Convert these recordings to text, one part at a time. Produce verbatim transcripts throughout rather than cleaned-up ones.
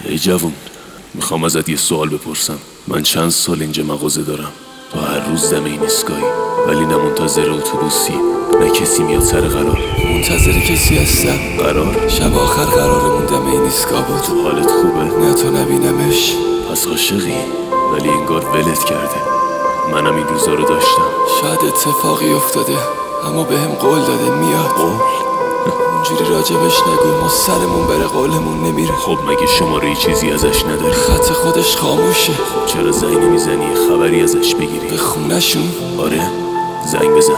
ای جوون، میخوام ازت یه سوال بپرسم. من چند سال اینجا مغازه دارم، تو هر روز دم این ایستگاهی، ولی نه منتظر اتوبوسی نه کسی میاد سر قرار. منتظر کسی هستم. قرار؟ شب آخر قرارمون دم این ایستگاه بود. حالت خوبه؟ نه تو نبینمش. پس عاشقی؟ ولی انگار ولت کرده. منم این روزا رو داشتم. شاید اتفاقی افتاده، اما بهم قول داده میاد. قول؟ اونجوری راجبش نگو، ما سرمون بره قولمون نمیره. خب مگه شماره چیزی ازش نداری؟ خط خودش خاموشه. خب چرا زنگ نمیزنی خبری ازش بگیری؟ به خونشون؟ آره، زنگ بزن.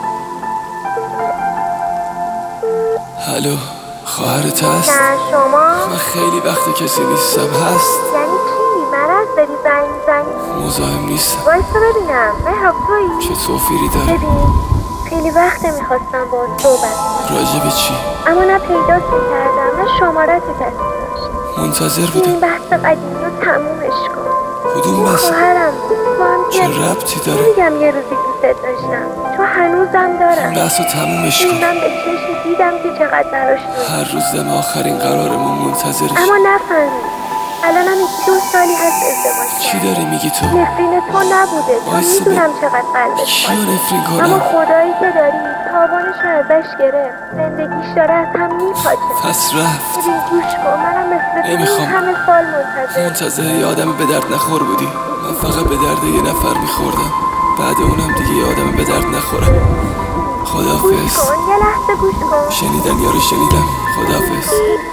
الو، خواهرت هست؟ نه شما؟ من خیلی وقت کسی نیستم. هست؟ یعنی چی؟ مرض داری زنگ میزنی؟ مزاحم نیستم. وایسا ببینم. مهراب تویی؟ چه توفیری داره؟ ببین خیلی وقت میخواستم باهات صحبت. راجب چی؟ اما نه پیدات میکردم نه شمارتی کسی داشت. منتظر بودم. این بحث قدیمی رو تمومش کن. کدوم بحث؟ خواهرم بود با هم چه که ربطی داره؟ میگم یه روزی دوست داشتم، تو هنوزم دارم. بحث رو تمومش کن. من به چشم دیدم که چقدر براش دوست. هر روز دم آخرین قرارمون منتظرش. اما نفهمی الانم یکی دو سالی هست ازدواج چی کردم. داری میگی تو؟ نفرین تو نبوده، تو وایسا میدونم چقدر قلبت کیو خواهد. نفرین اما کنم؟ خدایی که داری تاوانش رو ازش گرفت. زندگیش داره از هم میپاچه. پس رفت. ببین گوش کن، منم مثل تو نمیخوام. این همه سال منتظر. منتظر یه آدم به درد نخور بودی. من فقط به درد یه نفر میخوردم، بعد اونم دیگه یه آدم به درد نخورم. گوش خداحافظ. کن یه لحظه گوش کن. شنیدن یارو شنیدم. خداحافظ.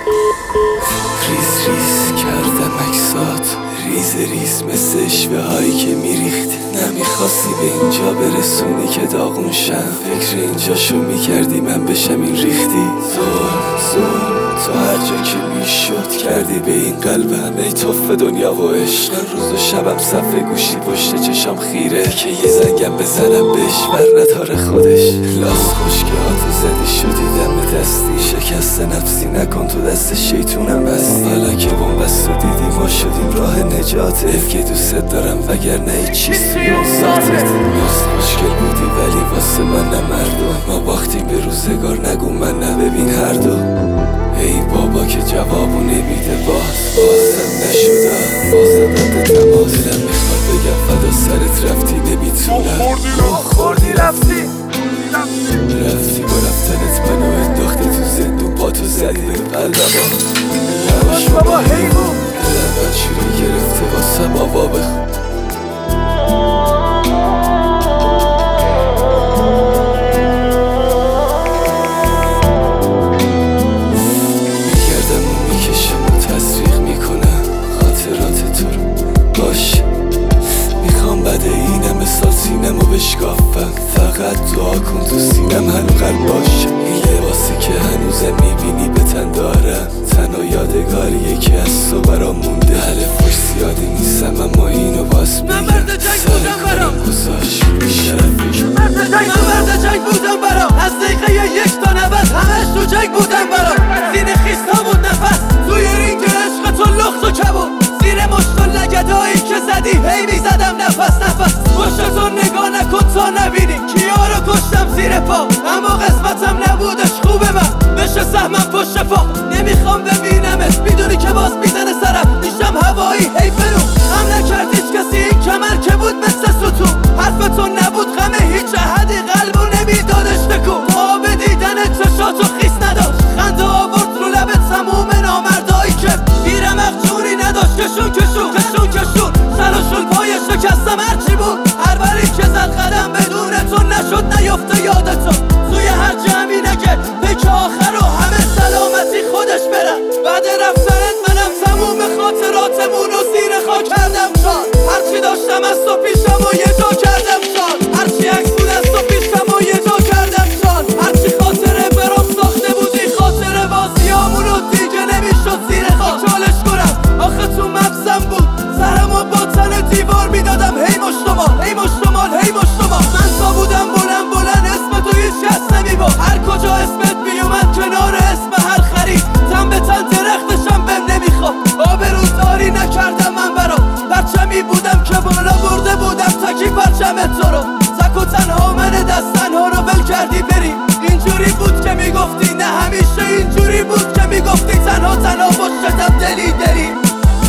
ریز ریز کردم اکسات، ریز ریز مثل اشوه هایی که میریخت. نمیخواستی به اینجا برسونی که داغون شم. فکر اینجا شو میکردی من بشم این ریختی. ظلم ظلم تو هر جا که میشد کردی به این قلبم. ای توف دنیا و عشق، روز و شبم صفحه گوشی پشت چشم خیره که یه زنگم بزنم بهش بر نداره خودش. لاس خوشگاهاتو زدی شدی دم دستی، شکست نفسی نکن تو دست شیطونم بستی. حالا که بومبست و دیدی ما شدیم راه نجات. اف که دوست دارم وگرنه ای چیز توی اون ذاتت. لاس خوشگل بودی ولی واسه من نه مردم. ما باختیم به روزگار نگو من نه ببین هر دو. ای بابا که جوابو نمیده باز، بازم نشده بازم رد تماس. دلم میخواد بگم فدا سرت رفتی نمیتونم. خوردی رفتی رفتی با رفتنت منو انداختی تو زندون، با تو زدی به قلبم. یواش بابا حیوون، دلم بچی رو گرفته واسم آوا بخون. میگردم و میکشم و تزریق میکنم خاطرات تو رو. باش میخوام بعد اینم سال سینم و بشکافم. فقط دعا کن تو سینم هنو قلب باشه. این لباسی که هنوزم میبینی به تن دارم، تنها یادگاریه که از تو برام مونده. حرفش زیادی نیستم اما اینو باز میگم. من مرد جنگ بودم برام، گذاشت شرفی. مرد جنگ من مرد جنگ بودم برام. از دقیقه یک تا نوت همش تو جنگ بودم برام. سینه خیستا بود نفس توی رینگ عشق تو لخت و کبود. زیر مشت و لگدایی که زدی هی میزدم نفس نفس. پشت تو نگاه نکن تا نبینی کیا رو کشتم زیر پا. اما قسمتم نبودش خوبه من بشه سهمم پشت پا. نمیخوام ببینمت میدونی که باز میزنه سرم. میشم هوایی هی برو هم نکرد هیچ کسی این کمر که بود مثل ستون. حرف تو نبود غم هیچ احدی قلبو نمیدادش تکون. تا به دیدن چشاتو خیس نداشت، خنده آورد رو لبت تموم نامردایی که پیرم اخجوری نداشت. کشون کشون کشون کشون سرشون پای شکستم هرچی بود. هر بری که زد قدم بدون تو نشد نیافته یادتو. توی هر جمعینه که پیک آخر و همه سلامتی خودش برن. بعد رفتنت منم تموم خاطراتمون رو زیر خاک کردم شاد. هرچی داشتم از تو پیشم و یه جا کردم شاد. هرچی عکس بود از تو پیشم و یه جا کردم شاد. هرچی خاطره برام ساخته بودی خاطره بازیامون رو دیگه نمیشد زیر خاک چالش کنم. آخه تو مغزم بود سرمو با تن دیوار میدادم هی مشتمال هی مشتمال هی مشتمال. من تا بودم بلند بلند اسم تو هیچ کس نمیباد. هر کجا اسمت بیومد کنار اسم هر خرید تن به تن درختشم بهم نمیخواد. آبروزاری نکردم من برام، پرچمی بودم که بالا برده بودم تکی پرچم تو رو. تک و تنها من دست تنها رو ول کردی بریم. اینجوری بود که میگفتی نه همیشه اینجوری بود که میگفتی تنها تنها پشتم دلی دلی.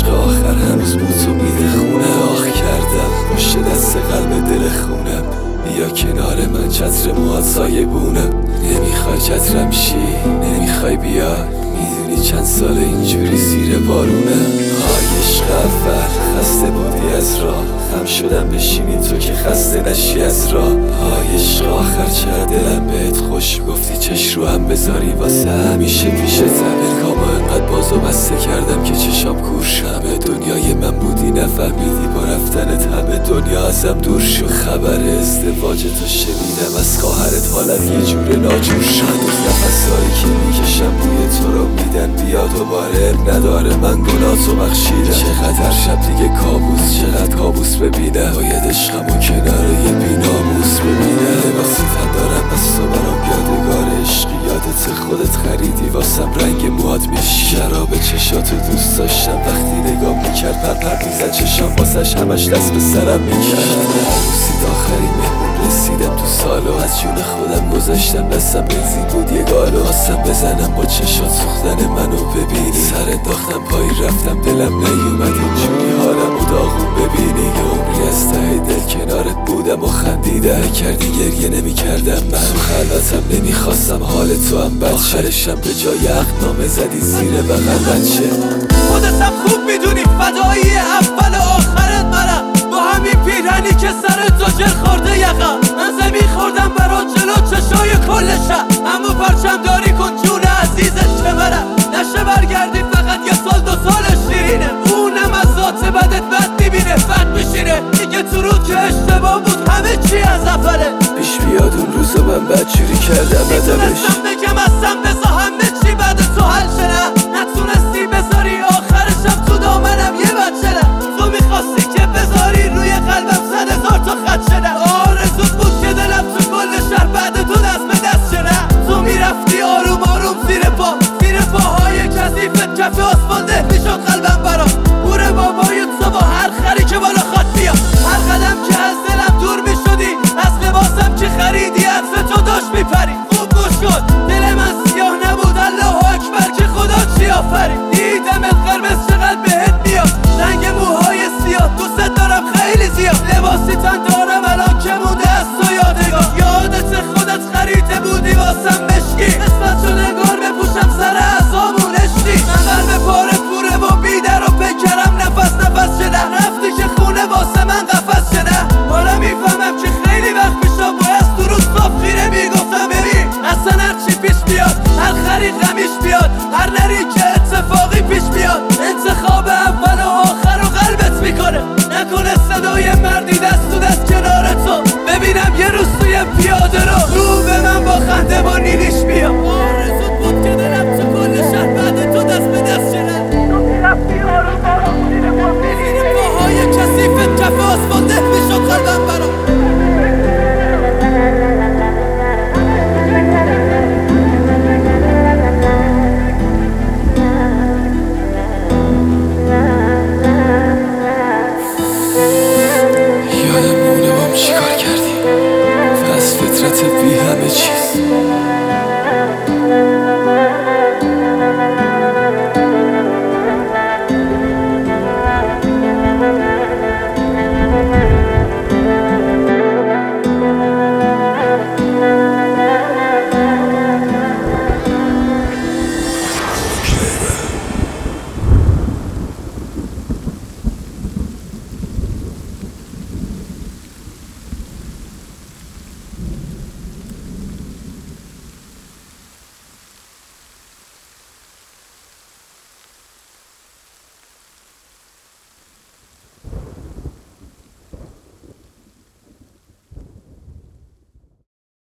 عشق آخر هنوز بوتو میده خونه آخ کردم پشت دست قلب دل خونم بیا کنار من چتر موهات سایه بونم نمیخوای چترم شی نمیخوای بیا میدونی چند سال اینجوری زیر بارونم های عشق اول خسته بودی از راه خم شدم بشینی تو که خسته نشی از راه های عشق آخر چرا دلم بهت خوش گفتی چش رو هم بذاری واسه همیشه پیشت امریکامو انقدر بازو بسته کردم که چشام کور همه دنیای من بودی نفهمیدی با رفتنت همه دنیا ازم دور شد خبر ازدواج تو شنیدم از خواهرت حالت یه جور ناجور شد هنوز نفسایی که میکشم بوی تو رو میدن بیا دوباره نداره من گناه تو بخشیدم چقدر شب دیگه کابوس چقدر کابوس ببینم باید عشقمو کنار یه بیناموس ببینم وقتی تن دارم از تو برام یادگار عشقی یادت خودت خریدی واسم رنگ موهات میشی شراب چشاتو دوست داشتم وقتی نگاه میکرد پر پر میزد چشام واسش همش دست به سرم میکرد عروسی آخری مهمون رسیدم تو سالو از جون خودم گذاشتم دستم بنزین بود یه گالو خواستم بزنم با چشات سوختن منو ببینی سر انداختم پایی رفتم دلم نیومد اینجوری حالم و داغون ببینی یه عمری از ته دل کنارت بودم و خندیدم کردی گریه نمی کردم من تو خلوتم نمیخواستم حال تو هم بد آخرشم به جای عقدنامه زدی زیر بغل بچه خودتم خوب میدونی فدایی اول و آخرت منم با همین پیرهنی که سر تو جل خورده یقم من زمین خوردم برا جلو چشای کل شب اما پرچم داری کن جون عزیزت که منم نشه برگردی فقط یه سال دو سال شیرینه اونم از ذات بدت بد میبینه بد میشینه دیگه تو رو که اشتباه بود همه چی از اوله پیش بیاد اون روزا من بدجوری کردم ادبش